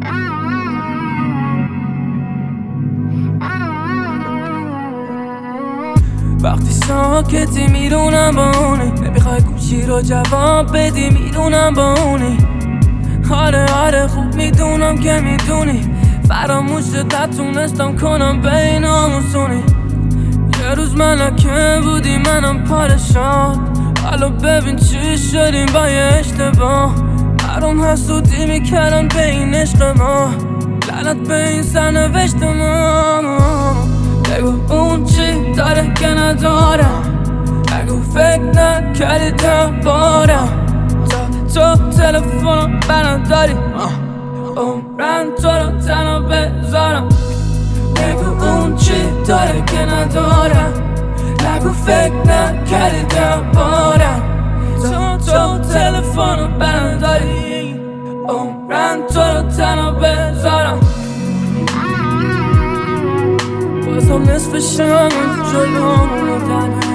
وقتی ساکتی میدونم با اونه، نمیخوای گوشی رو جواب بدی میدونم با اونی. آره خوب میدونم که میدونی فراموشت نتونستم کنم بین آموزونی. یه روز ملکه بودی منم پادشاه، حالا ببین چی شدیم با یه اشتباه. برام حسودی میکردم به این عشق ما، لعنت به این سرنوشت ما. بگو اون چی داره که ندارم، بگو فکر نکردی دربارم. تو تلفنم برداری عمرم تو رو تنها بذارم. بگو اون چی داره که ندارم، نگو فکر نکردی دربارم. تو تلفنم برداری عمرم تو رو تنها بذارم. بازم نصف شب جلومو دادم،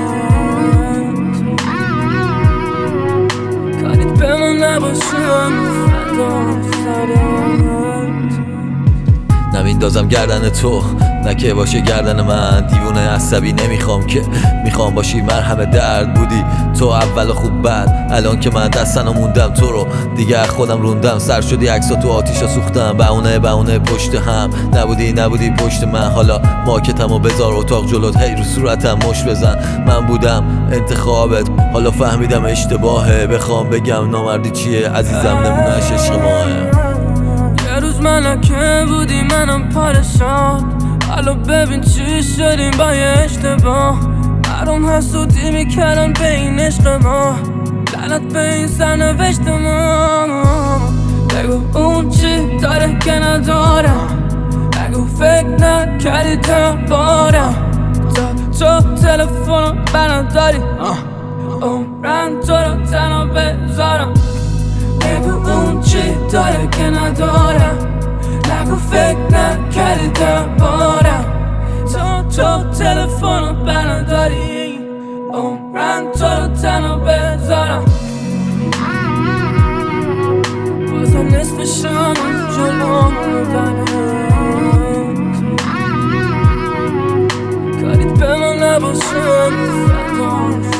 کاریت به من نباشم فدا سرت. نمیندازم گردن تو نه که باشه گردن من. دیوونه عصبی نمیخوام که، میخوام باشی مرهم درد. بودی تو اول خوب بعد، الان که من دستنو موندم تو رو دیگه خودم روندم. سر شدی عکسا تو آتیشا سوختم، بهونه پشت هم. نبودی پشت من، حالا ماکتمو بذار اتاق جلوت، هی رو صورتم مش بزن. من بودم انتخابت، حالا فهمیدم اشتباهه. بخوام بگم نامردی چیه عزیزم، نمونهش عشق ماه. یه روز ملکه بودی منم پادشاه، حالا ببین چی شدیم با یه اشتباه. برام حسودی میکردم به این عشق ما، لعنت به این سرنوشت ما. بگو اون چی داره که ندارم، بگو فکر نکردی دربارم. تو تلفنم برداری عمرم تو رو تنها بذارم. بگو اون چی داره که ندارم، نگو فکر نکردی دربارم. تو تلفنم برداری عمرم تو رو تنها بذارم. بازم نصف شب جلومو دادم، کاریت به من نباشم فدا